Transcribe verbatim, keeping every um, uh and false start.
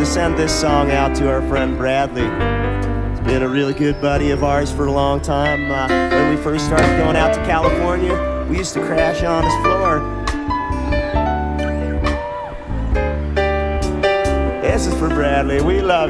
send this song out to our friend Bradley. He's been a really good buddy of ours for a long time. Uh, when we first started going out to California, we used to crash on his floor. This is for Bradley. We love